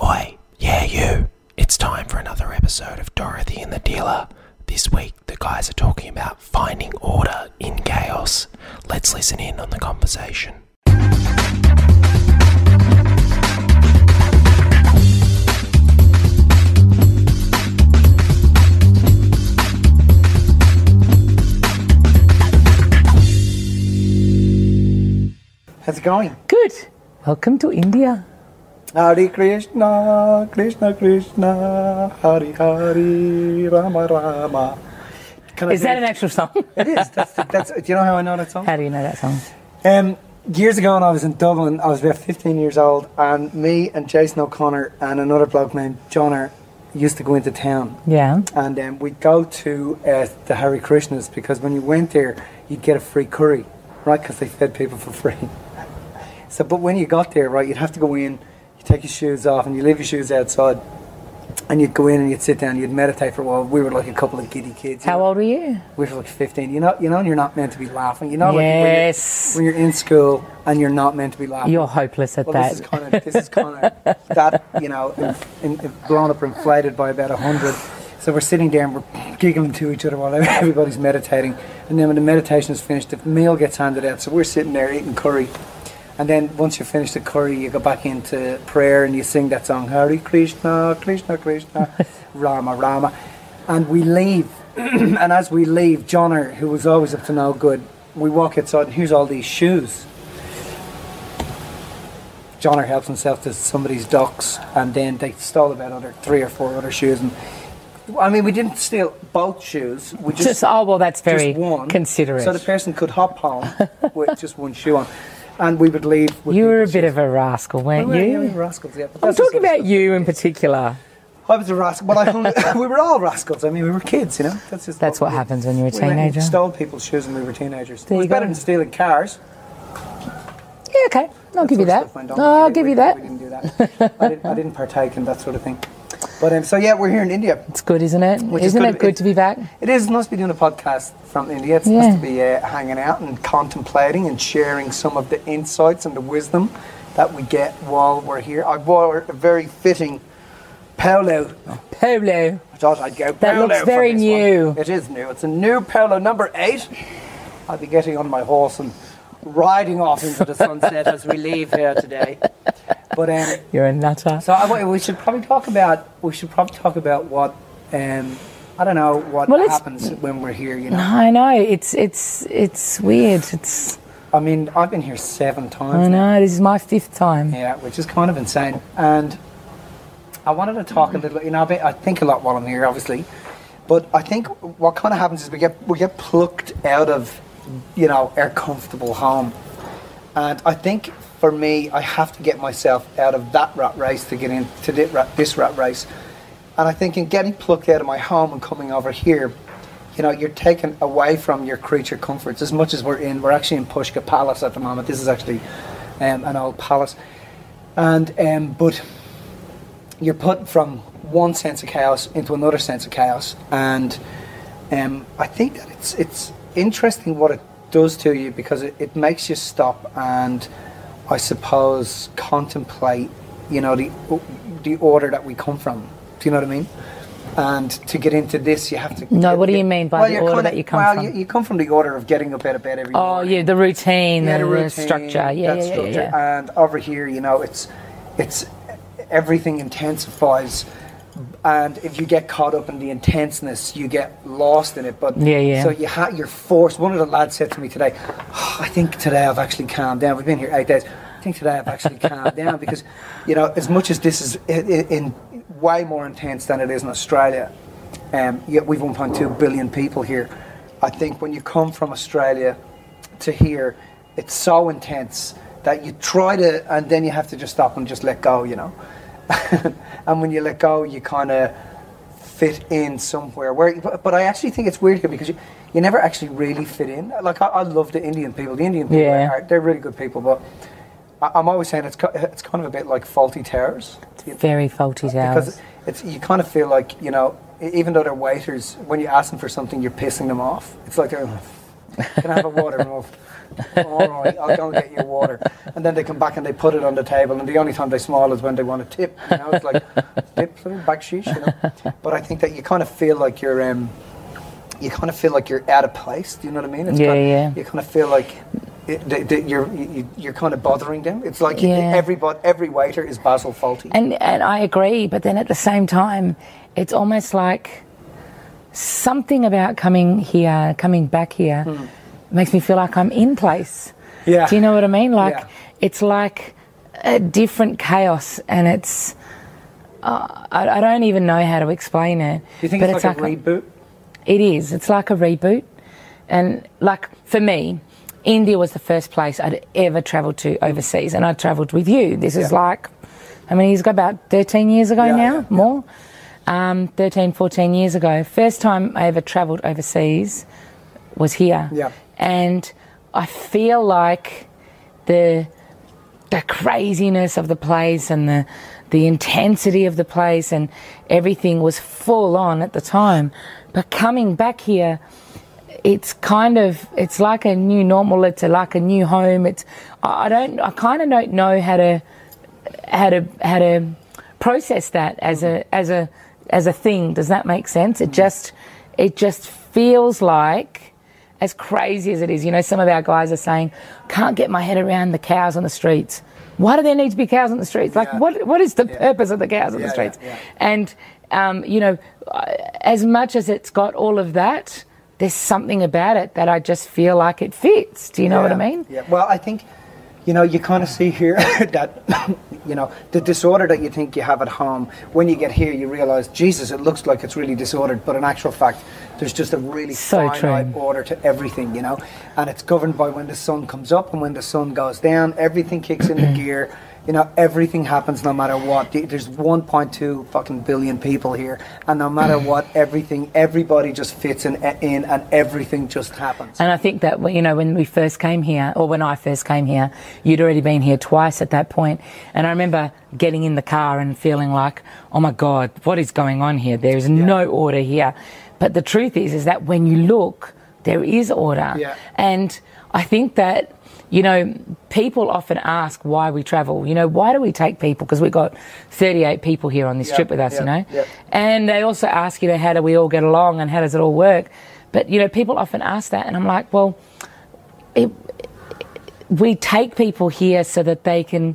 boy, yeah you, it's time for another episode of Dorothy and the Dealer. This week the guys are talking about finding order in chaos. Let's listen in on the conversation. How's it going? Good. Welcome to India. Hare Krishna, Krishna Krishna, Hare Hare, Rama Rama. Is that an actual song? It is. That's. Do you know how I know that song? How do you know that song? Years ago when I was in Dublin, I was about 15 years old, and me and Jason O'Connor and another bloke named Johnner used to go into town. Yeah. And we'd go to the Hare Krishnas, because when you went there, you'd get a free curry, right? Because they fed people for free. So, but when you got there, right, you'd have to go in, you take your shoes off, and you leave your shoes outside, and you'd go in and you'd sit down, you'd meditate for a while. We were like a couple of giddy kids. How old were you? We were like 15. You know, you're not meant to be laughing. You know, Yes. like when you're in school and you're not meant to be laughing. You're hopeless at that. This is kind of that, you know, blown up or inflated by about 100. So we're sitting there and we're giggling to each other while everybody's meditating. And then when the meditation is finished, the meal gets handed out. So we're sitting there eating curry. And then once you finish the curry, you go back into prayer and you sing that song, Hare Krishna, Krishna Krishna, Rama Rama. And we leave. And as we leave, Johnner, who was always up to no good, we walk outside and here's all these shoes. Johnner helps himself to somebody's ducks, and then they stole about 3 or 4 other shoes. And I mean, we didn't steal both shoes. We just that's very just one, considerate. So the person could hop home with just one shoe on. And we would leave. You were a bit of a rascal, weren't you? Yeah, we were rascals, yeah. I'm talking about you in particular. I was a rascal, but we were all rascals. I mean, we were kids, you know. That's what happens when you're a teenager. We stole people's shoes when we were teenagers. There it was you go. better than stealing cars. Yeah, okay. I'll give you that. I'll give you that. We didn't do that. I didn't partake in that sort of thing. But so yeah, we're here in India. It's good, isn't it? Isn't it good to be back? It is. It's nice to be doing a podcast from India. It's nice to be hanging out and contemplating and sharing some of the insights and the wisdom that we get while we're here. I wore a very fitting polo. Polo. I thought I'd go polo. That looks very new. It is new. It's a new polo, number 8. I'll be getting on my horse and riding off into the sunset as we leave here today. But you're a nutter. So we should probably talk about what I don't know what happens when we're here. You know. No, I know it's weird. I mean, I've been here 7 times. I know. This is my 5th time. Yeah, which is kind of insane. And I wanted to talk a little. You know, I think a lot while I'm here, obviously. But I think what kind of happens is we get plucked out of, you know, our comfortable home. And I think for me, I have to get myself out of that rat race to get into this rat race. And I think in getting plucked out of my home and coming over here, you know, you're taken away from your creature comforts as much as we're actually in Pushka Palace at the moment. This is actually an old palace. And but you're put from one sense of chaos into another sense of chaos. And I think that it's interesting what it does to you, because it makes you stop and, I suppose, contemplate, you know, the order that we come from. Do you know what I mean? And to get into this, you have to... No, what do you mean by the order that you come from? Well, you come from the order of getting up out of bed every morning. Oh, yeah, the routine, the structure. Yeah. And over here, you know, it's everything intensifies. And if you get caught up in the intenseness, you get lost in it. But so you're forced. One of the lads said to me today, I think today I've actually calmed down. We've been here 8 days. I think today I've actually calmed down, because, you know, as much as this is in way more intense than it is in Australia, yet we've 1.2 billion people here. I think when you come from Australia to here, it's so intense that you try to, and then you have to just stop and just let go, you know. And when you let go, you kind of fit in somewhere. But I actually think it's weird here, because you never actually really fit in. Like, I love the Indian people. The Indian people, they're really good people, but I'm always saying it's kind of a bit like Faulty Towers. Very Faulty Towers. Because you kind of feel like, you know, even though they're waiters, when you ask them for something, you're pissing them off. It's like they're, Can I have a water? No. All right, I'll go and get you water. And then they come back and they put it on the table, and the only time they smile is when they want a tip. You know, it's like tip, back sheesh, you know. But I think that you kind of feel like you're out of place. Do you know what I mean? It's You kind of feel like you're kind of bothering them. It's like every waiter is Basil Fawlty. And I agree, but then at the same time, it's almost like something about coming back here makes me feel like I'm in place. Yeah. Do you know what I mean? Like it's like a different chaos, and it's I don't even know how to explain it. Do you think it's like a reboot? It is. It's like a reboot. And like for me, India was the first place I'd ever travelled to overseas, and I travelled with you. This is like, how many years ago? About 13 years ago now? More? 13, 14 years ago. First time I ever travelled overseas was here. Yeah. And I feel like the craziness of the place and the intensity of the place and everything was full on at the time. But coming back here, it's like a new normal. It's like a new home. I kind of don't know how to process that as a thing. Does that make sense? It just feels like, as crazy as it is, you know, some of our guys are saying, can't get my head around the cows on the streets. Why do there need to be cows on the streets? Like, what is the purpose of the cows on the streets? Yeah. And, you know, as much as it's got all of that, there's something about it that I just feel like it fits. Do you know what I mean? Yeah. Well, I think, you know, you kind of see here that, you know, the disorder that you think you have at home, when you get here, you realise, Jesus, it looks like it's really disordered, but in actual fact, there's just a really finite order to everything, you know, and it's governed by when the sun comes up and when the sun goes down. Everything kicks into gear. You know, everything happens no matter what. There's 1.2 fucking billion people here, and no matter what, everybody just fits in, and everything just happens. And I think that, you know, when we first came here, or when I first came here, you'd already been here twice at that point. And I remember getting in the car and feeling like, oh my God, what is going on here? There is no order here. But the truth is that when you look, there is order. Yeah. And I think that, you know, people often ask why we travel. You know, why do we take people? Because we've got 38 people here on this trip with us, you know. Yeah. And they also ask, you know, how do we all get along and how does it all work? But, you know, people often ask that, and I'm like, well, we take people here so that they can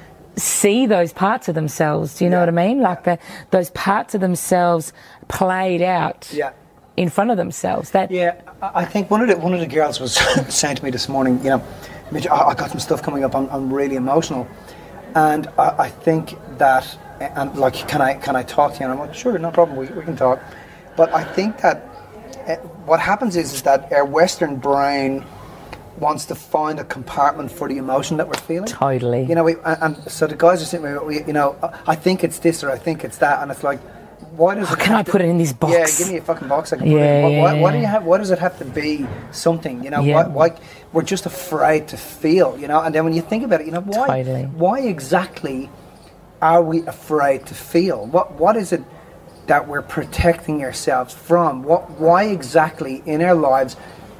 see those parts of themselves. Do you know what I mean? Like those parts of themselves played out. In front of themselves. I think one of the girls was saying to me this morning, you know, Mitch, I got some stuff coming up. I'm really emotional, and I think that, and like, can I talk to you? And I'm like, sure, no problem, we can talk. But I think that what happens is that our Western brain wants to find a compartment for the emotion that we're feeling. Totally. You know, and so the guys are sitting there, you know, I think it's this or I think it's that, and it's like, why does can I put it in this box? Yeah, give me a fucking box I can put it in. Why do you have? Why does it have to be something? You know, why we're just afraid to feel? You know, and then when you think about it, you know, why exactly are we afraid to feel? What is it that we're protecting ourselves from? Why exactly in our lives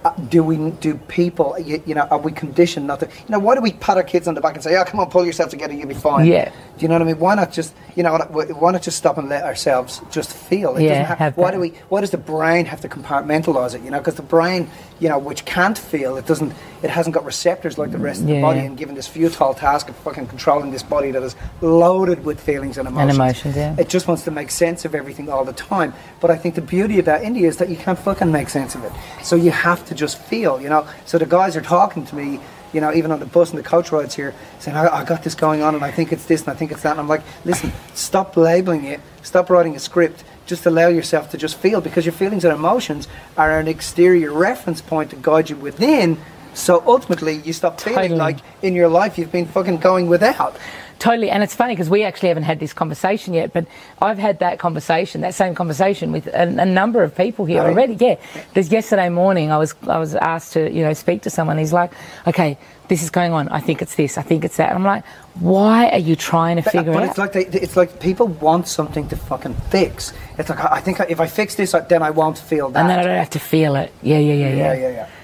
do people, you know, are we conditioned not to, you know, why do we pat our kids on the back and say, oh, come on, pull yourself together, you'll be fine? Yeah. Do you know what I mean? Why not just, you know, why not just stop and let ourselves just feel? It doesn't have why does the brain have to compartmentalize it, you know? Because the brain, you know, which can't feel, it hasn't got receptors like the rest of the body, and given this futile task of fucking controlling this body that is loaded with feelings and emotions. It just wants to make sense of everything all the time. But I think the beauty about India is that you can't fucking make sense of it. So you have to just feel, you know. So the guys are talking to me, you know, even on the bus and the coach rides here, saying, I got this going on and I think it's this and I think it's that. And I'm like, listen, stop labeling it, stop writing a script, just allow yourself to just feel, because your feelings and emotions are an exterior reference point to guide you within. So ultimately, you stop feeling like in your life you've been fucking going without. Totally, and it's funny because we actually haven't had this conversation yet, but I've had that same conversation with a number of people here already. Yeah, there's yesterday morning I was asked to, you know, speak to someone. He's like, okay, this is going on. I think it's this. I think it's that. And I'm like, why are you trying to figure it out? But it's like people want something to fucking fix. It's like, I think if I fix this, then I won't feel that, and then I don't have to feel it. Yeah.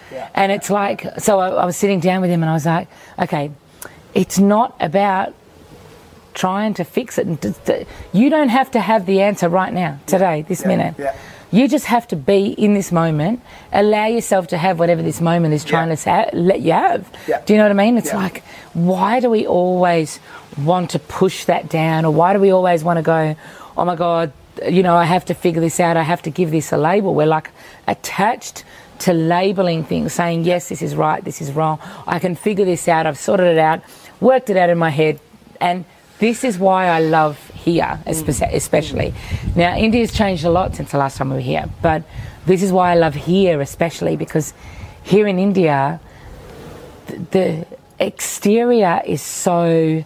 And it's like, so I was sitting down with him and I was like, okay, it's not about trying to fix it. You don't have to have the answer right now, today, this minute. Yeah. You just have to be in this moment, allow yourself to have whatever this moment is trying to let you have. Yeah. Do you know what I mean? It's like, why do we always want to push that down, or why do we always want to go, oh my God, you know, I have to figure this out, I have to give this a label? We're like attached to labeling things, saying, yes, this is right, this is wrong, I can figure this out, I've sorted it out, worked it out in my head. And this is why I love here, especially. Now, India's changed a lot since the last time we were here, but this is why I love here especially, because here in India, the exterior is so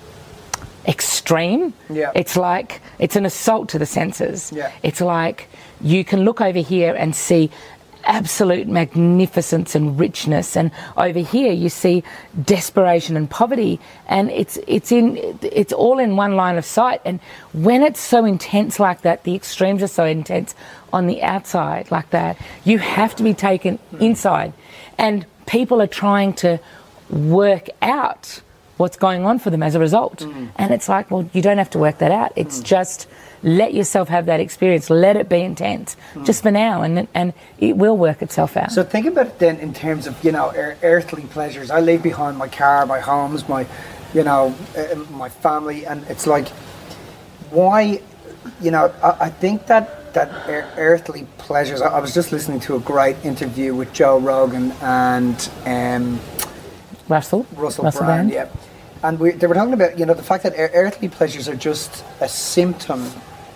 extreme. Yeah. It's like, it's an assault to the senses. Yeah. It's like you can look over here and see absolute magnificence and richness, and over here you see desperation and poverty, and it's all in one line of sight. And when it's so intense like that, the extremes are so intense on the outside like that, you have to be taken inside, and people are trying to work out what's going on for them as a result. And it's like, well, you don't have to work that out. It's just let yourself have that experience. Let it be intense, just for now, and it will work itself out. So think about it then in terms of, you know, earthly pleasures. I leave behind my car, my homes, my, you know, my family, and it's like, why, you know, I think that earthly pleasures. I was just listening to a great interview with Joe Rogan and Russell Brand, Brand. yeah. And they were talking about, you know, the fact that earthly pleasures are just a symptom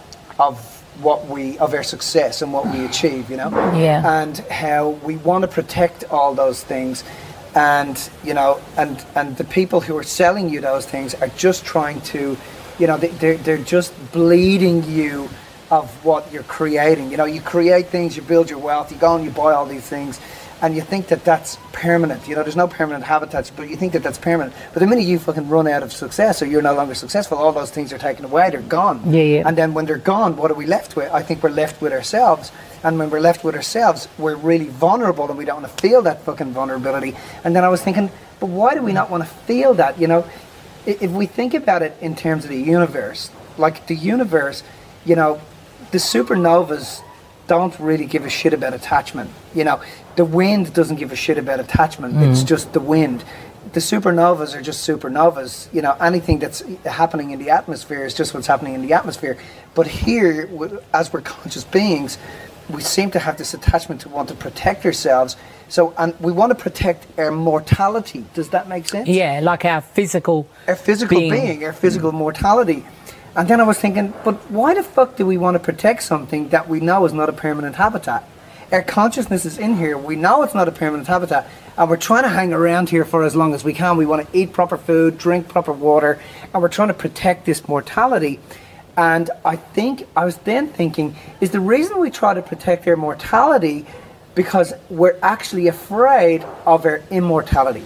of our success and what we achieve, you know? Yeah. And how we want to protect all those things. And, you know, and the people who are selling you those things are just trying to, you know, they're just bleeding you of what you're creating. You know, you create things, you build your wealth, you go and you buy all these things, and you think that that's permanent. You know, there's no permanent habitats, but you think that that's permanent. But the minute you fucking run out of success, or you're no longer successful, all those things are taken away, they're gone. Yeah. And then when they're gone, what are we left with? I think we're left with ourselves. And when we're left with ourselves, we're really vulnerable, and we don't want to feel that fucking vulnerability. And then I was thinking, but why do we not want to feel that? You know, if we think about it in terms of the universe, like the universe, you know, the supernovas don't really give a shit about attachment. You know, the wind doesn't give a shit about attachment. It's just the wind. The supernovas are just supernovas. You know, anything that's happening in the atmosphere is just what's happening in the atmosphere. But here, as we're conscious beings, we seem to have this attachment to want to protect ourselves. So, and we want to protect our mortality. Does that make sense? Yeah, like our physical being, our physical mortality. And then I was thinking, but why the fuck do we want to protect something that we know is not a permanent habitat? Our consciousness is in here. We know it's not a permanent habitat, and we're trying to hang around here for as long as we can. We want to eat proper food, drink proper water, and we're trying to protect this mortality. And I was then thinking, is the reason we try to protect our mortality because we're actually afraid of our immortality?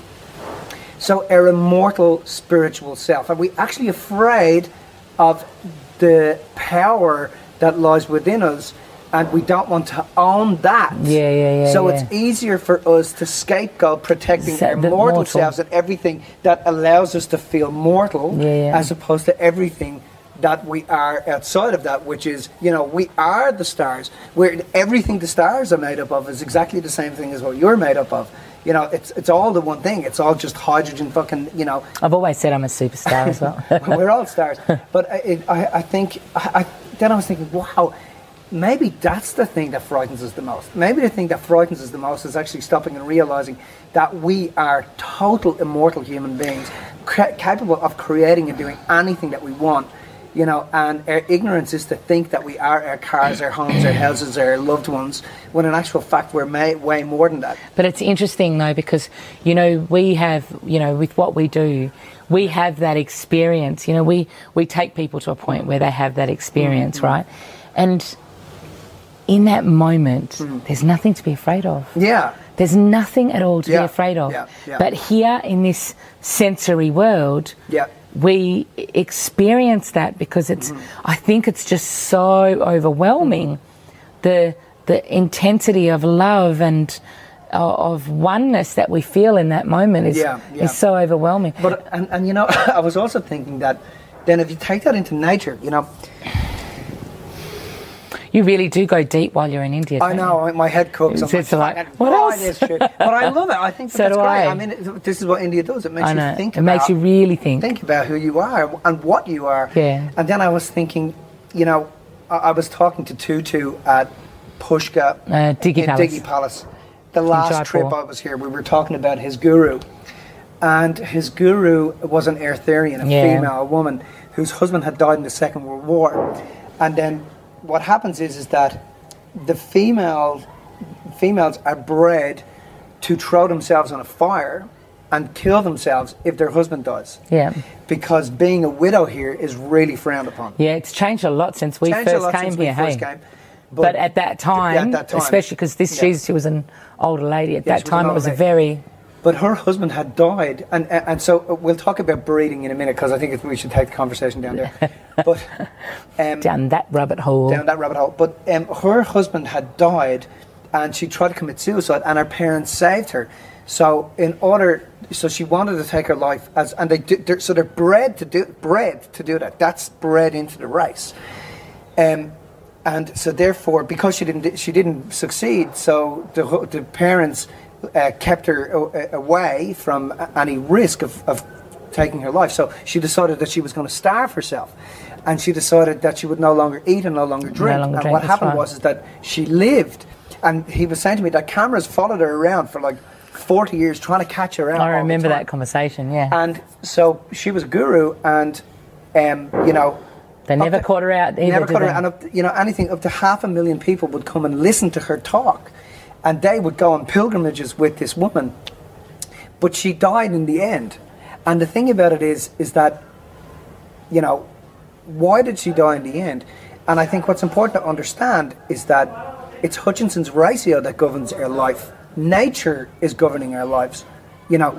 So our immortal spiritual self. Are we actually afraid of the power that lies within us, and we don't want to own that? So it's easier for us to scapegoat protecting our mortal selves and everything that allows us to feel mortal, as opposed to everything that we are outside of that, which is, you know, we are the stars. Everything the stars are made up of is exactly the same thing as what you're made up of. You know, it's all the one thing. It's all just hydrogen fucking, you know. I've always said I'm a superstar as well. We're all stars. But I think, then I was thinking, wow, maybe that's the thing that frightens us the most. Maybe the thing that frightens us the most is actually stopping and realizing that we are total immortal human beings, capable of creating and doing anything that we want. You know, and our ignorance is to think that we are our cars, our homes, our houses, our loved ones, when in actual fact we're way more than that. But it's interesting though, because, you know, we have, you know, with what we do, we have that experience. You know, we take people to a point where they have that experience, right? And in that moment, there's nothing to be afraid of. Yeah. There's nothing at all to be afraid of. But here in this sensory world, we experience that because it's, I think it's just so overwhelming, the intensity of love and of oneness that we feel in that moment is so overwhelming. But and you know, I was also thinking that then if you take that into nature, you know, you really do go deep while you're in India. I know, my head cooks. It's like, what else? It is true. But I love it. I think So that's do great. I. I mean, this is what India does. It makes I know. you think. It makes you really think. Think about who you are and what you are. Yeah. And then I was thinking, you know, I was talking to Tutu at Pushka Diggy in Palace. Diggy Palace. The last Jaipur. trip I was here, we were talking about his guru. And his guru was an Arthurian, a female, a woman, whose husband had died in the Second World War. And then what happens is that the females are bred to throw themselves on a fire and kill themselves if their husband dies. Yeah. Because being a widow here is really frowned upon. Yeah, it's changed a lot since we first came here. Hey. But at that time, especially because she was an older lady, at that time it was a very... But her husband had died, and so we'll talk about breeding in a minute, because I think we should take the conversation down there. But down that rabbit hole. Down that rabbit hole. But her husband had died, and she tried to commit suicide, and her parents saved her. So so she wanted to take her life, they're bred to do that. That's bred into the race. And so therefore, because she didn't succeed, so the parents kept her away from any risk of taking her life. So she decided that she was going to starve herself, and she decided that she would no longer eat and no longer drink. And what happened was that she lived, and he was saying to me that cameras followed her around for like 40 years trying to catch her out. I remember that conversation, yeah. And so she was a guru, and you know, they never caught her out either. Never caught her out. And you know, anything up to 500,000 people would come and listen to her talk, and they would go on pilgrimages with this woman. But she died in the end. And the thing about it is that, you know, why did she die in the end? And I think what's important to understand is that it's Hutchinson's ratio that governs our life. Nature is governing our lives. You know,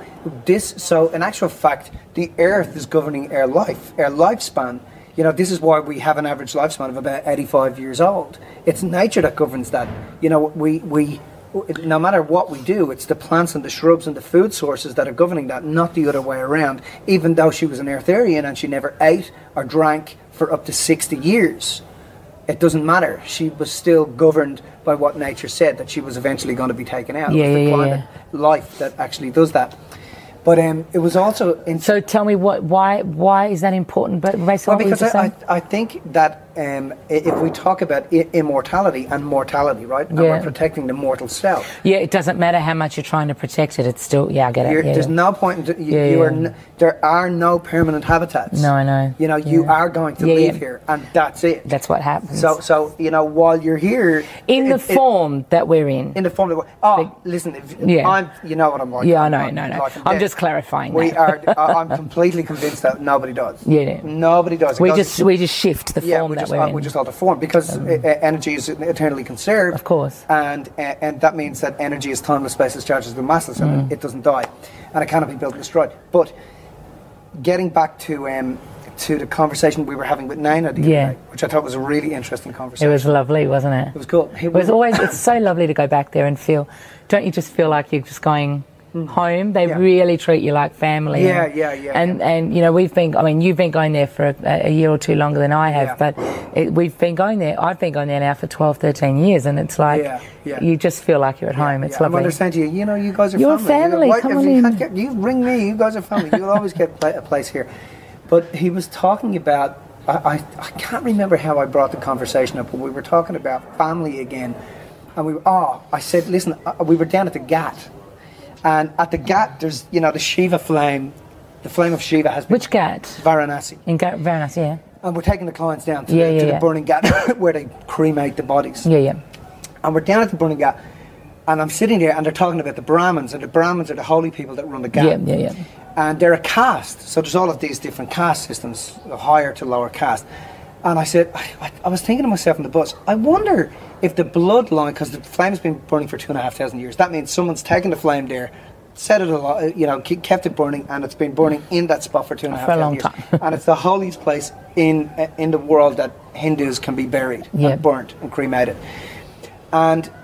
so in actual fact, the earth is governing our life, our lifespan. You know, this is why we have an average lifespan of about 85 years old. It's nature that governs that. You know, we no matter what we do, it's the plants and the shrubs and the food sources that are governing that, not the other way around. Even though she was an Arthurian and she never ate or drank for up to 60 years, it doesn't matter. She was still governed by what nature said, that she was eventually going to be taken out. It was the climate life that actually does that. But it was also... So tell me, why is that important? But well, because I think that if we talk about immortality and mortality, right? And we're protecting the mortal self. Yeah, it doesn't matter how much you're trying to protect it. It's still... Yeah, I get it. There's no point... there are no permanent habitats. No, I know. You know, you are going to leave here, and that's it. That's what happens. So you know, while you're here... In the form that we're in. In the form that we're... Oh, listen, you know what I'm like. Yeah, I know, no. I'm just clarifying that. I'm completely convinced that nobody does. Yeah. Nobody does. We just shift the form that we're in. We just alter form, because energy is eternally conserved. Of course. And that means that energy is timeless, spaceless, chargeless, and massless, and it doesn't die. And it cannot be built and destroyed. But getting back to the conversation we were having with Naina the other day, which I thought was a really interesting conversation. It was lovely, wasn't it? It was cool. It's so lovely to go back there and feel, don't you just feel like you're just going home? They really treat you like family. And you know, you've been going there for a year or two longer than I have, but we've been going there. I've been going there now for 12, 13 years, and it's like you just feel like you're at home. It's lovely. I understand you. You know, you guys are You're family. Come on in. You ring me. You guys are family. You'll always get a place here. But he was talking about. I can't remember how I brought the conversation up, but we were talking about family again, and I said, listen, we were down at the Ghat. And at the Ghat, there's, you know, the Shiva flame. The flame of Shiva has been... Which Ghat? Varanasi. In Varanasi, yeah. And we're taking the clients down to the burning Ghat, where they cremate the bodies. Yeah. And we're down at the burning Ghat, and I'm sitting there, and they're talking about the Brahmins, and the Brahmins are the holy people that run the Ghat. Yeah. And they're a caste, so there's all of these different caste systems, higher to lower caste. And I said, I was thinking to myself in the bus, I wonder if the bloodline, because the flame's been burning for 2,500 years, that means someone's taken the flame there, set it alight, you know, kept it burning, and it's been burning in that spot for 2,500 years. Time. And it's the holiest place in the world that Hindus can be buried, and burnt, and cremated. And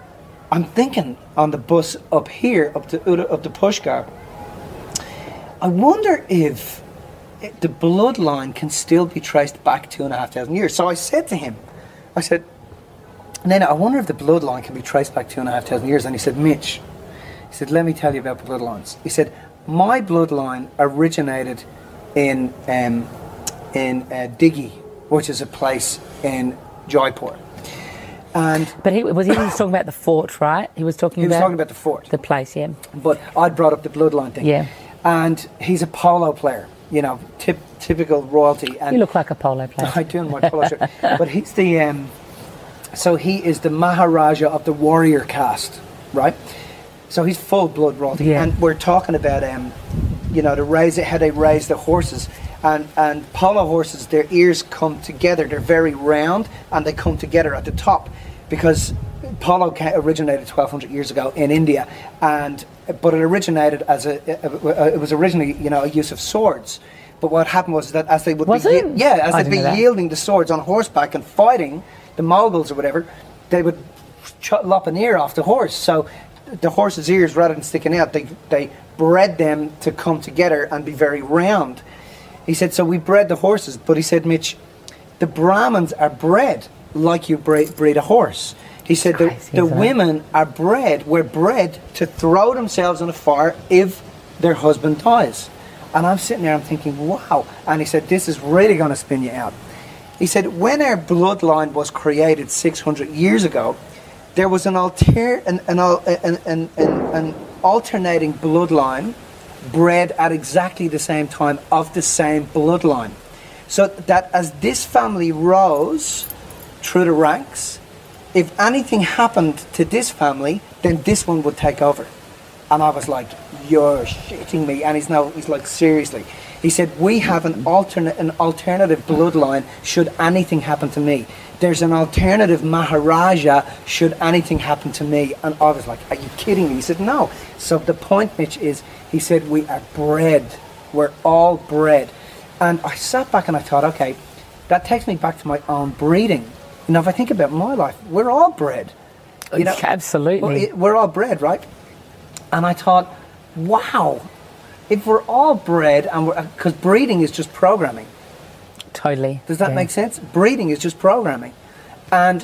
I'm thinking on the bus up here, up to Pushkar, I wonder if the bloodline can still be traced back 2,500 years. So I said to him, I said, Nana, I wonder if the bloodline can be traced back 2,500 years. And he said, Mitch, he said, let me tell you about the bloodlines. He said, my bloodline originated in Diggy, which is a place in Jaipur. But he was talking about the fort, right? He was talking about the fort. The place, yeah. But I brought up the bloodline thing. Yeah. And he's a polo player, you know, typical royalty. And you look like a polo player. I do in my polo shirt. But he's the, so he is the Maharaja of the warrior caste, right? So he's full blood royalty. Yeah. And we're talking about, you know, how they raise the horses. And polo horses, their ears come together. They're very round, and they come together at the top, because polo originated 1,200 years ago in India, but it originated as it was originally, you know, a use of swords. But what happened was that as they would yielding the swords on horseback and fighting the Mongols or whatever, they would lop an ear off the horse. So the horse's ears, rather than sticking out, they bred them to come together and be very round. He said, so we bred the horses, but he said, Mitch, the Brahmins are bred like you breed a horse. He said the women were bred to throw themselves on a fire if their husband dies. And I'm sitting there, I'm thinking, wow. And he said, this is really going to spin you out. He said, when our bloodline was created 600 years ago, there was an alternating bloodline bred at exactly the same time of the same bloodline. So that as this family rose through the ranks, if anything happened to this family, then this one would take over. And I was like, you're shitting me. And he's like, seriously. He said, we have an alternative bloodline should anything happen to me. There's an alternative Maharaja should anything happen to me. And I was like, are you kidding me? He said, no. So the point, Mitch, is, he said, we are bred. We're all bred. And I sat back and I thought, okay, that takes me back to my own breeding. You know, if I think about my life, we're all bred. You know, absolutely. We're all bred, right? And I thought, wow, if we're all bred, and because breeding is just programming. Totally. Does that make sense? Breeding is just programming. And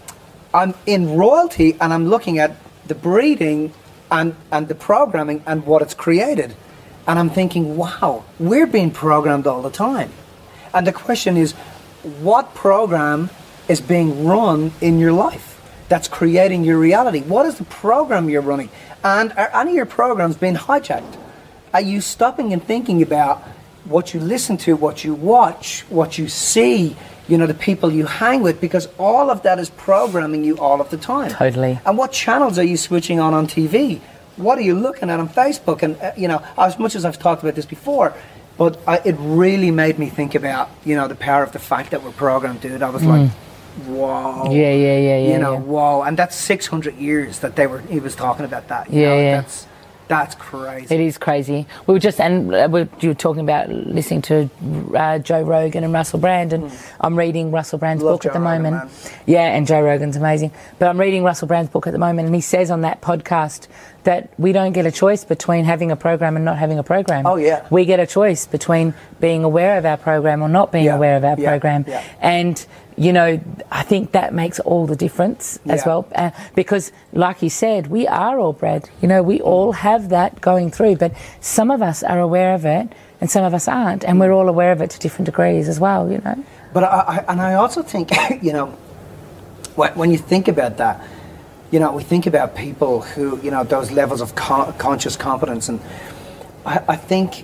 I'm in royalty, and I'm looking at the breeding and the programming and what it's created. And I'm thinking, wow, we're being programmed all the time. And the question is, what program is being run in your life that's creating your reality? What is the program you're running? And are any of your programs being hijacked? Are you stopping and thinking about what you listen to, what you watch, what you see, you know, the people you hang with? Because all of that is programming you all of the time. Totally. And what channels are you switching on TV? What are you looking at on Facebook? And, you know, as much as I've talked about this before, but it really made me think about, you know, the power of the fact that we're programmed, dude. I was like, whoa. Yeah. You know, whoa. And that's 600 years that he was talking about that. You know, that's crazy. It is crazy. We were just, and you were talking about listening to Joe Rogan and Russell Brand, and I'm reading Russell Brand's book at the moment. Man. Yeah, and Joe Rogan's amazing. But I'm reading Russell Brand's book at the moment, and he says on that podcast that we don't get a choice between having a program and not having a program. Oh, yeah. We get a choice between being aware of our program or not being aware of our program. Yeah. And, you know, I think that makes all the difference as well. Because, like you said, we are all bred. You know, we all have that going through. But some of us are aware of it and some of us aren't. And we're all aware of it to different degrees as well, you know. But I also think, you know, when you think about that, you know, we think about people who, you know, those levels of conscious competence. And I think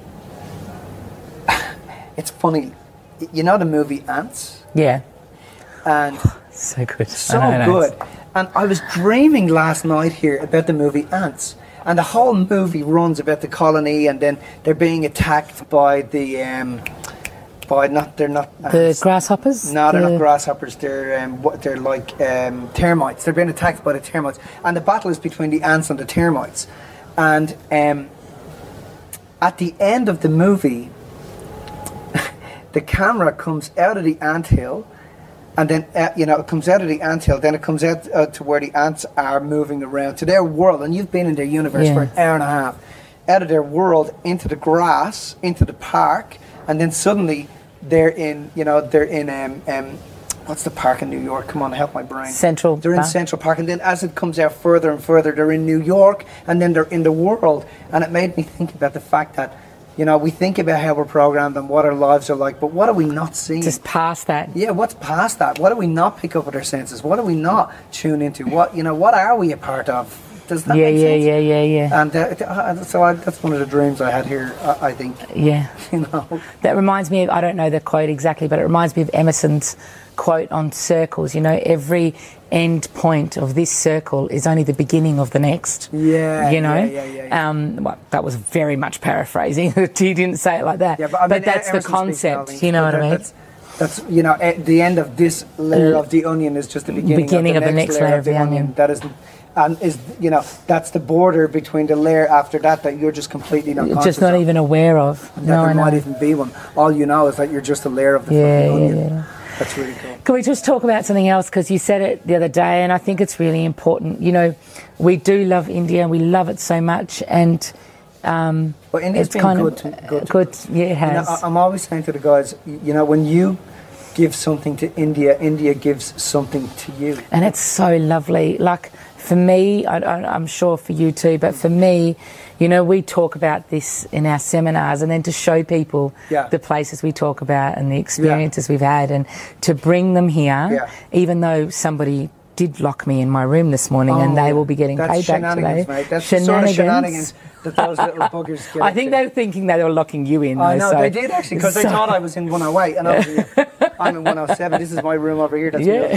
it's funny. You know the movie Ants? Yeah. And so good. So good. And I was dreaming last night here about the movie Ants. And the whole movie runs about the colony, and then they're being attacked by the they're not the grasshoppers. No, they're not grasshoppers. They're like termites. They're being attacked by the termites, and the battle is between the ants and the termites. And at the end of the movie, the camera comes out of the anthill, And then, it comes out of the anthill, then it comes out to where the ants are moving around, to their world. And you've been in their universe for an hour and a half. Out of their world, into the grass, into the park, and then suddenly they're in, what's the park in New York? Come on, help my brain. Central They're in Park. Central Park. And then as it comes out further and further, they're in New York, and then they're in the world. And it made me think about the fact that, we think about how we're programmed and what our lives are like, but what are we not seeing? Just past that. Yeah, what's past that? What do we not pick up with our senses? What do we not tune into? What are we a part of? Does that make sense? Yeah. And that's one of the dreams I had here, I think. Yeah. That reminds me of, I don't know the quote exactly, but it reminds me of Emerson's quote on circles. Every end point of this circle is only the beginning of the next. Yeah. Well, that was very much paraphrasing. He didn't say it like that. Yeah, but that's the concept. You know what I mean? That's at the end of this layer of the onion is just the beginning of the next layer of the onion. That isn't. And that's the border between the layer after that you're just completely not conscious just not of. even aware of. There might even be one. All you know is that you're just a layer of the fucking onion. Yeah. That's really cool. Can we just talk about something else? Because you said it the other day, and I think it's really important. We do love India, and we love it so much, and well, India's it's been kind good. Yeah, it has. I'm always saying to the guys, when you give something to India, India gives something to you. And it's so lovely. Like, for me, I'm sure for you too, but for me, we talk about this in our seminars, and then to show people the places we talk about and the experiences we've had, and to bring them here, even though somebody did lock me in my room this morning, and they will be getting paid back today. Mate. That's the sort of shenanigans that those little buggers get. I think they were thinking they were locking you in. I know, they did actually, because they thought I was in 108, and I'm in 107. This is my room over here.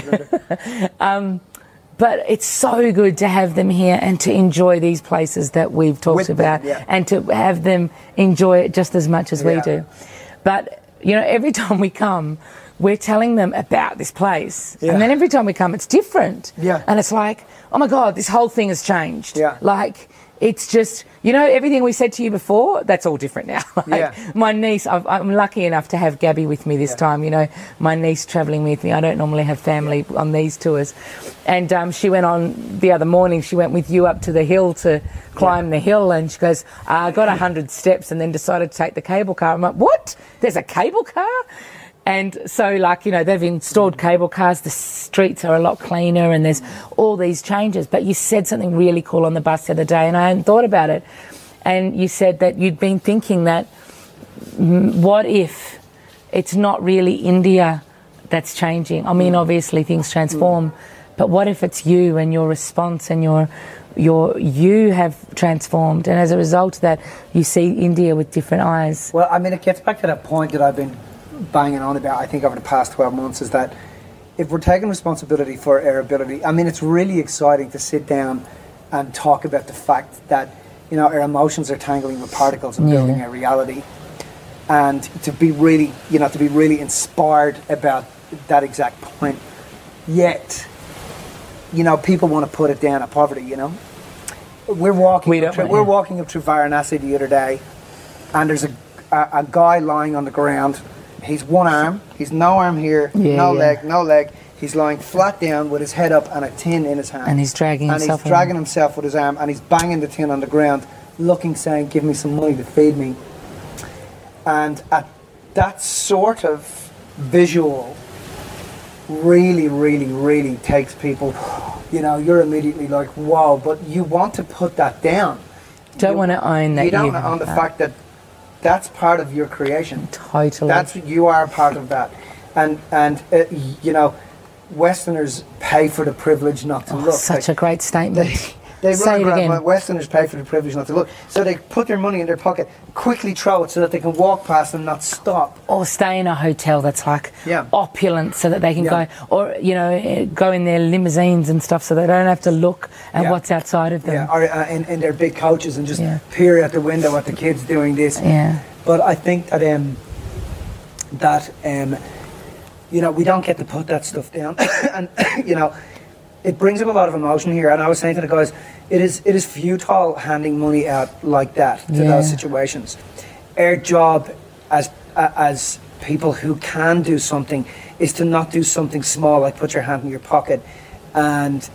That's but it's so good to have them here and to enjoy these places that we've talked about, and to have them enjoy it just as much as we do. But, every time we come, we're telling them about this place. And then every time we come, it's different. And it's like, oh my God, this whole thing has changed. Like, it's just, everything we said to you before, that's all different now. My niece, I'm lucky enough to have Gabby with me this time. My niece travelling with me. I don't normally have family on these tours. And she went on the other morning, she went with you up to the hill to climb the hill, and she goes, I got 100 steps and then decided to take the cable car. I'm like, what? There's a cable car? And so, they've installed cable cars, the streets are a lot cleaner, and there's all these changes. But you said something really cool on the bus the other day, and I hadn't thought about it. And you said that you'd been thinking that, what if it's not really India that's changing? I mean, obviously things transform, but what if it's you and your response and you have transformed, and as a result of that, you see India with different eyes? Well, I mean, it gets back to that point that I've been banging on about, I think, over the past 12 months, is that if we're taking responsibility for our ability, I mean, it's really exciting to sit down and talk about the fact that, our emotions are tangling with particles and building our reality, and to be really, inspired about that exact point. Yet, people want to put it down at poverty, We're walking up through Varanasi the other day, and there's a guy lying on the ground. He's one arm, he's no arm here, no leg. He's lying flat down with his head up and a tin in his hand. And he's dragging himself with his arm, and he's banging the tin on the ground, looking, saying, give me some money to feed me. And that sort of visual really, really, really takes people, you're immediately like, wow, but you want to put that down. Don't want to own that. You don't want to own the fact that that's part of your creation. Totally. You are part of that. And Westerners pay for the privilege not to look. Such a great statement. They Say it again. Westerners pay for the privilege not to look. So they put their money in their pocket, quickly throw it so that they can walk past and not stop. Or stay in a hotel that's like opulent so that they can go, or, go in their limousines and stuff so they don't have to look at what's outside of them. Yeah, or in their big coaches and just peer out the window at the kids doing this. Yeah. But I think that, we don't get to put that stuff down. And, it brings up a lot of emotion here, and I was saying to the guys, it is futile handing money out like that to those situations. Our job as people who can do something is to not do something small like put your hand in your pocket and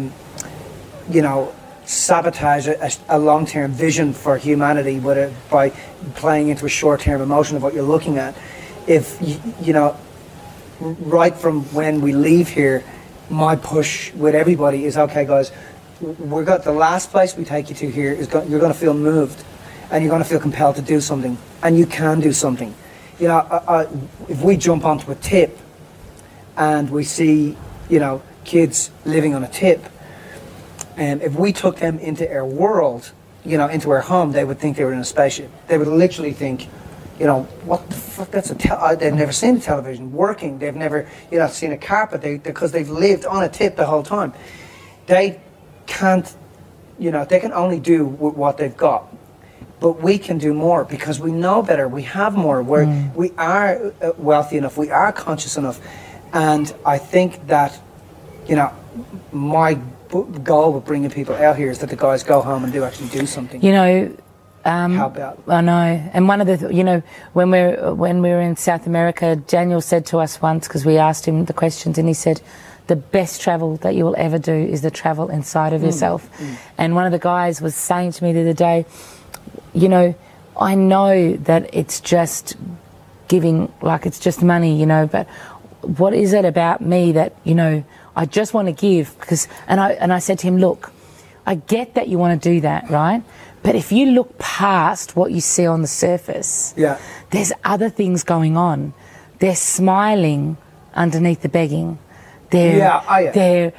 you know, sabotage a long-term vision for humanity by playing into a short-term emotion of what you're looking at. If you know, right from when we leave here, my push with everybody is, okay guys, the last place we take you to here is you're going to feel moved and you're going to feel compelled to do something, and you can do something. You know, if we jump onto a tip and we see, you know, kids living on a tip, and if we took them into our world, you know, into our home, they would think they were in a spaceship. They would literally think, you know, what the fuck, that's they've never seen a television working. They've never, you know, seen a carpet, because they've lived on a tip the whole time. They can't, you know, they can only do what they've got. But we can do more because we know better, we have more, we are wealthy enough, we are conscious enough. And I think that, you know, my goal with bringing people out here is that the guys go home and actually do something. You know, how about? I know. And one of the, you know, when we were in South America, Daniel said to us once, because we asked him the questions, and he said, the best travel that you will ever do is the travel inside of yourself. And one of the guys was saying to me the other day, you know, I know that it's just giving, like it's just money, you know, but what is it about me that, you know, I just want to give? Because, and I said to him, look, I get that you want to do that, right? But if you look past what you see on the surface, there's other things going on. They're smiling underneath the begging. They're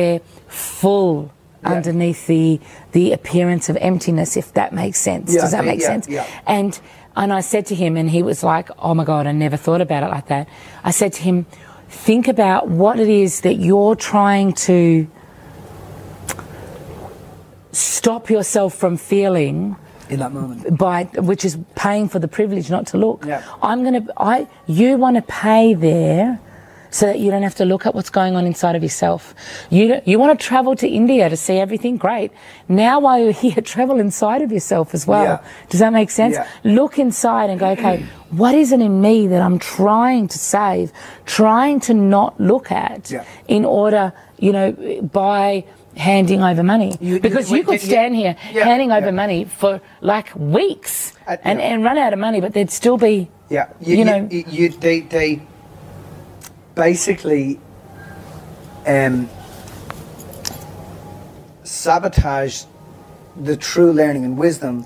full underneath the appearance of emptiness, if that makes sense. Does that make sense? And I said to him, and he was like, oh my God, I never thought about it like that. I said to him, think about what it is that you're trying to stop yourself from feeling in that moment, which is paying for the privilege not to look. You want to pay there so that you don't have to look at what's going on inside of yourself. You want to travel to India to see everything? Great. Now while you're here, travel inside of yourself as well. Does that make sense? Look inside and go, okay, what is it in me that I'm trying to save, trying to not look at in order, you know, by handing over money? Because you could stand here handing over money for like weeks and run out of money, but there'd still be, they basically sabotage the true learning and wisdom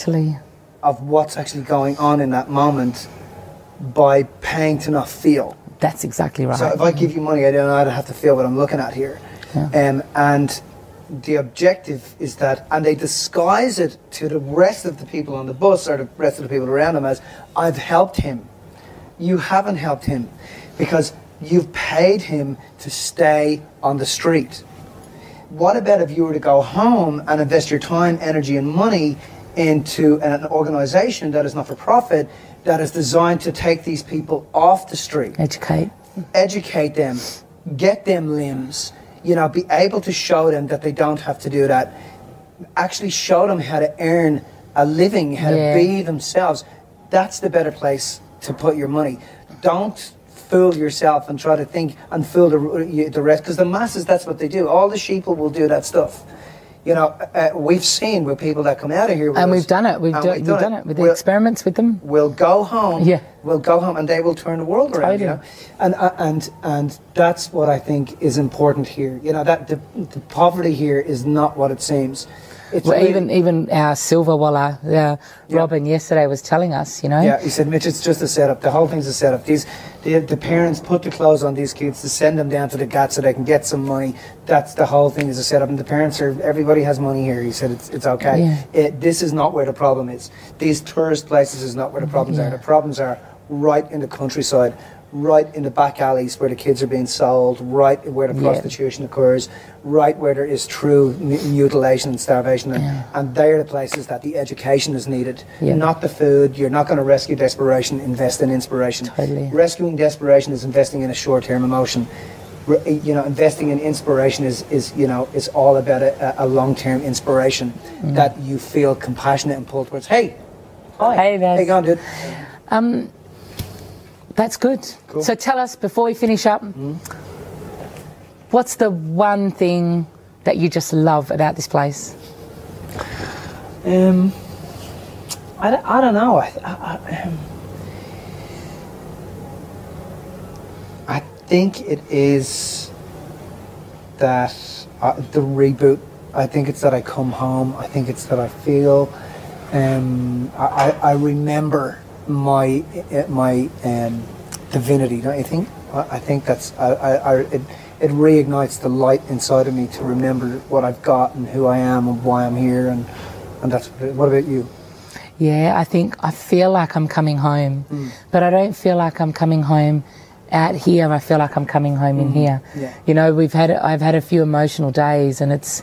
of what's actually going on in that moment by paying to not feel. That's exactly right. So if I give you money, I don't know how to have to feel what I'm looking at here. And the objective is that, and they disguise it to the rest of the people on the bus or the rest of the people around them as, I've helped him. You haven't helped him, because you've paid him to stay on the street. What about if you were to go home and invest your time, energy and money into an organisation that is not for profit, that is designed to take these people off the street. Educate them, get them limbs, you know, be able to show them that they don't have to do that. Actually show them how to earn a living, how to be themselves. That's the better place to put your money. Don't fool yourself and try to think and fool the rest, because the masses, that's what they do. All the sheeple will do that stuff. You know, we've seen with people that come out of here with and us, we've done it. We've done it with the experiments with them. We'll go home. We'll go home, and they will turn the world around. You know, and that's what I think is important here. You know, that the poverty here is not what it seems. It's really, even our silver wallah, Robin yesterday was telling us, you know. Yeah, he said, Mitch, it's just a setup. The whole thing's a setup. The parents put the clothes on these kids to send them down to the GAT so they can get some money. That's the whole thing, is a setup. And the parents everybody has money here. He said it's okay. This is not where the problem is. These tourist places is not where the problems are. The problems are right in the countryside, right in the back alleys where the kids are being sold, right where the prostitution occurs, right where there is true mutilation and starvation, and they're the places that the education is needed, not the food. You're not going to rescue desperation, invest in inspiration. Rescuing desperation is investing in a short-term emotion. You know, investing in inspiration is all about a long-term inspiration that you feel compassionate and pulled towards. Hey, hi. Hey, how you going, dude? That's good. Cool. So tell us, before we finish up, what's the one thing that you just love about this place? I don't know. I think it is that the reboot. I think it's that I come home. I think it's that I feel. I remember my divinity. Don't you think? I think that's it reignites the light inside of me to remember what I've got and who I am and why I'm here, and that's what about you? Yeah, I feel like I'm coming home, but I don't feel like I'm coming home out here. I feel like I'm coming home in here. Yeah. You know, I've had a few emotional days, and it's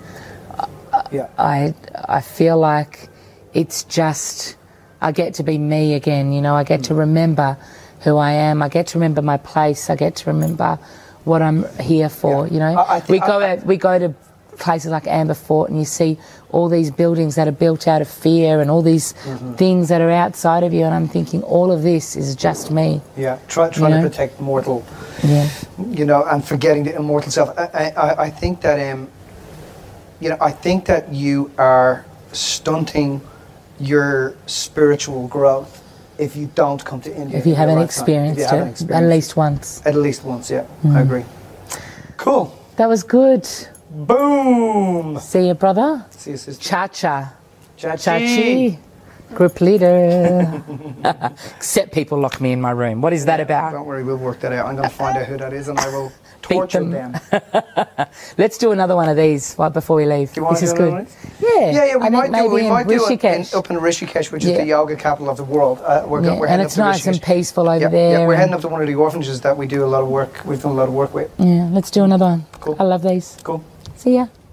I feel like it's just I get to be me again. You know, I get to remember who I am. I get to remember my place. I get to remember what I'm here for. You know, we go to places like Amber Fort, and you see all these buildings that are built out of fear and all these things that are outside of you, and I'm thinking all of this is just me. Yeah, trying to protect mortal, you know, and forgetting the immortal self. I think that you know, I think that you are stunting your spiritual growth if you don't come to India. If you haven't experienced it at least once. At least once, yeah. I agree. Cool. That was good. Boom. See you, brother. See you, sister. Cha-cha. Chachi. Chachi. Group leader. Except people lock me in my room. What is that about? Don't worry, we'll work that out. I'm going to find out who that is, and I will torture them. Let's do another one of these right before we leave. Do you want this to do is another good. one? Yeah, I think maybe might do it Rishikesh. up in Rishikesh, which is the yoga capital of the world. We're and heading it's up to nice Rishikesh. and peaceful over there. Yeah, we're heading up to one of the orphanages that we do a lot of work. We've done a lot of work with. Yeah, let's do another one. Cool. I love these. Cool. See ya.